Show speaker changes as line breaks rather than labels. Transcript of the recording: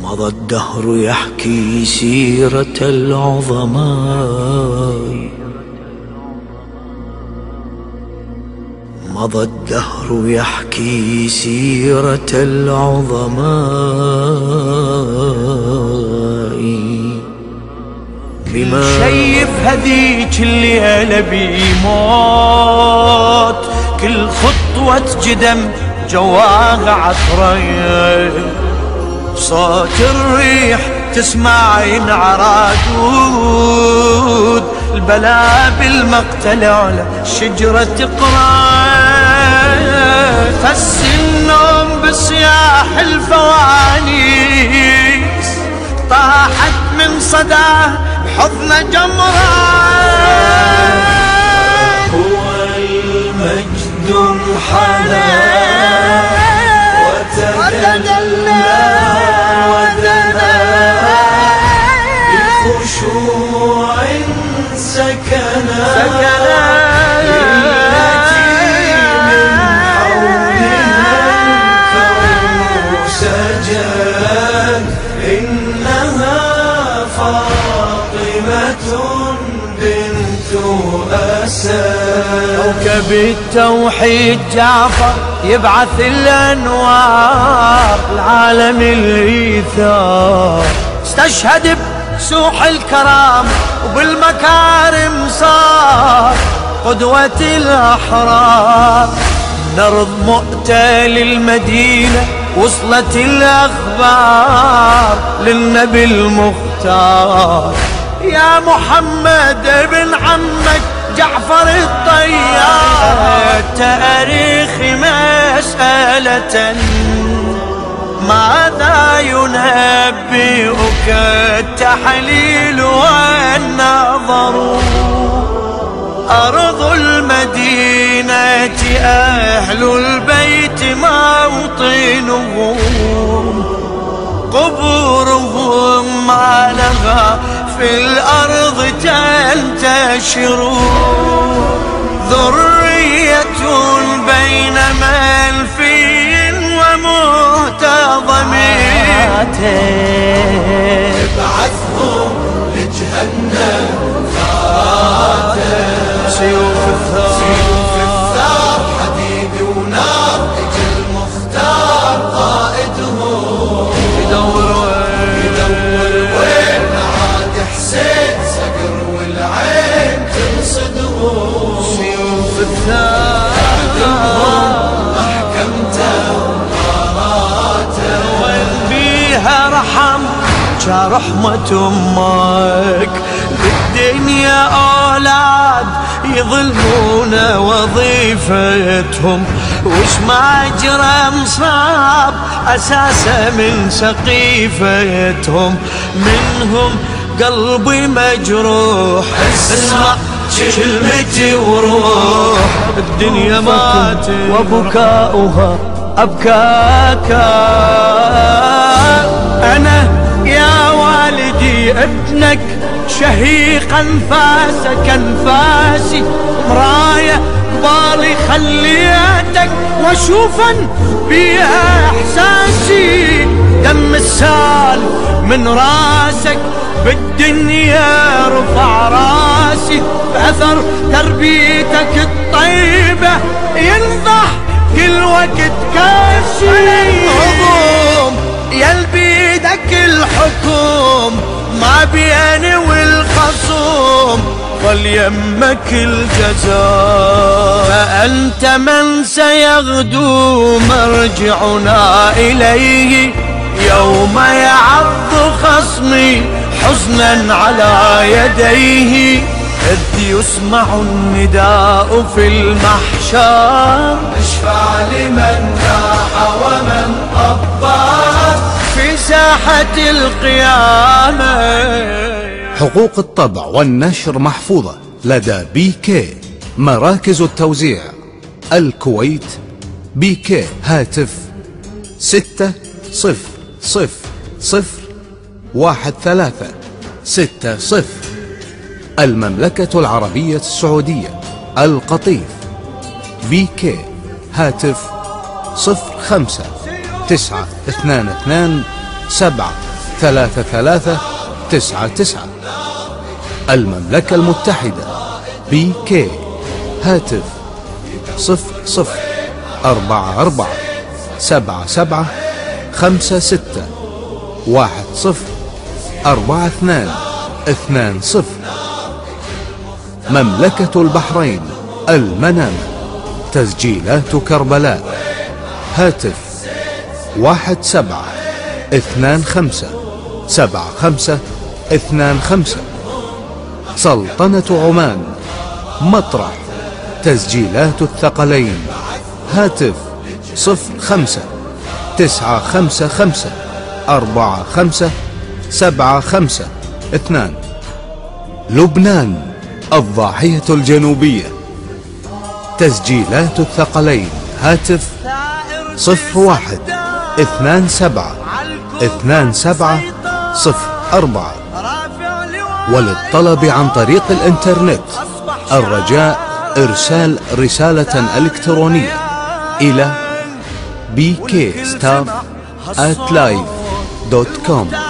مضى الدهر يحكي سيرة العظماء، مضى الدهر يحكي سيرة العظماء.
شايف هذيك الليلة بيموت، كل خطوة جدم جواها عطرية، صوت الريح تسمع ينعرادود، البلا بالمقتل على الشجرة تقرأ، فس النوم بصياح الفوانيس، طاحت من صداه حضن جمرة.
هو المجد انحنى وتدلى ودنا، بخشوع سكنا التي من حولها الكون سجد، إنها فاطمة بنت أسد.
كوكب التوحيد جعفر يبعث الأنوار، العالم الإيثار استشهد بسوح الكرام، وبالمكارم صار قدوة الأحرار. نرض مؤتة للمدينة وصلت الأخبار للنبي المختار، يا محمد ابن عمك جعفر الطيار. تاريخ مسألة ماذا ينبئك التحليل والنظر، أرض المدينة أهل البيت موطنهم، قبورهم ما لها في الأرض تنتشر، ذرية بين منفي ومهتضم،
ابعثهم لجهنم فاتن،
سيوف
الثار حديد ونار، اجى المختار قائدهم، يدور وين عاد حسين سقر والعين تنصدهم،
سيوف الثار
محكمته وقاراته،
وين بيها رحم رحمة أمك، بالدنيا أولاد يظلمون وظيفتهم، وش ما جرى مصاب أساسا من سقيفتهم، منهم قلبي مجروح اسمع كلمتي وروح، الدنيا ماتت وبكاؤها أبكاك. أنا يا والدي ابنك شهيق أنفاسك أنفاسي، مراية بالي خليتك واشوفا بيها احساسي، دم السال من راسك بالدنيا رفع راسي، بأثر تربيتك الطيبة ينضح كل وقت كاسي، هضوم يلبيدك الحكم ما بيني والخصوم، ظل يمك الجزاء، فأنت من سيغدو مرجعنا إليه، يوم يعض خصمي حزنا على يديه، إذ يسمع النداء في المحشر،
اشفع لمن ناح ومن طبر
في ساحة القيامة.
حقوق الطبع والنشر محفوظة لدى بيكي. مراكز التوزيع الكويت، بيكي، هاتف 6001360. المملكة العربية السعودية، القطيف، بيكي، هاتف 059227 3399. المملكة المتحدة BK، هاتف 0044 77 56 10 42 20. مملكة البحرين المنامة، تسجيلات كربلاء، هاتف 17 25 75 25. سلطنة عمان مطرح، تسجيلات الثقلين، هاتف 05 955 45 75 2. لبنان الضاحية الجنوبية، تسجيلات الثقلين، هاتف 01 27 27 04. وللطلب عن طريق الإنترنت الرجاء إرسال رسالة إلكترونية إلى bkstaff@live.com.